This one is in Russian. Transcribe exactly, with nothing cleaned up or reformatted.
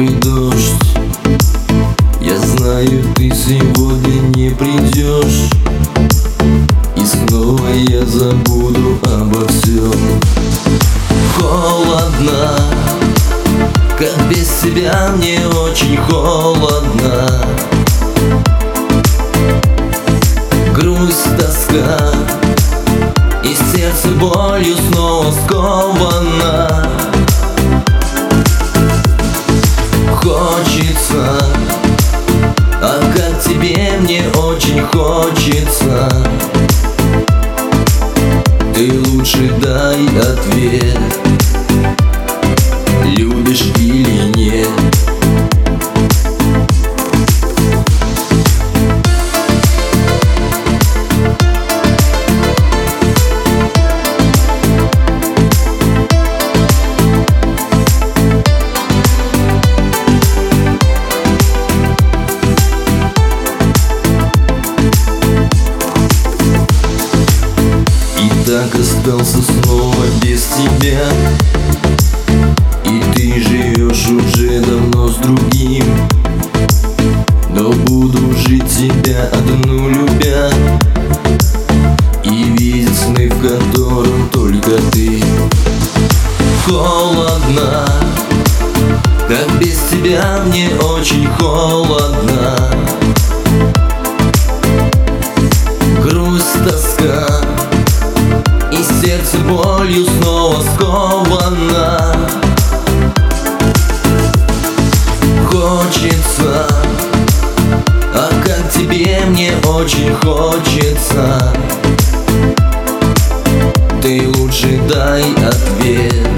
мокрый дождь. Я знаю, ты сегодня не придешь, и снова я забуду обо всем. Холодно, как без тебя мне очень холодно. Грусть, тоска, и сердце болью снова сковано. Хочется, а как тебе мне очень хочется. Ты лучше дай ответ, любишь или нет. Так остался снова без тебя, и ты живешь уже давно с другим. Но буду жить тебя одну любя, и видеть сны, в которых только ты. Холодно, как без тебя мне очень холодно. Грусть, тоска, и сердце болью снова сковано. Хочется, а как тебе мне очень хочется. Ты лучше дай ответ,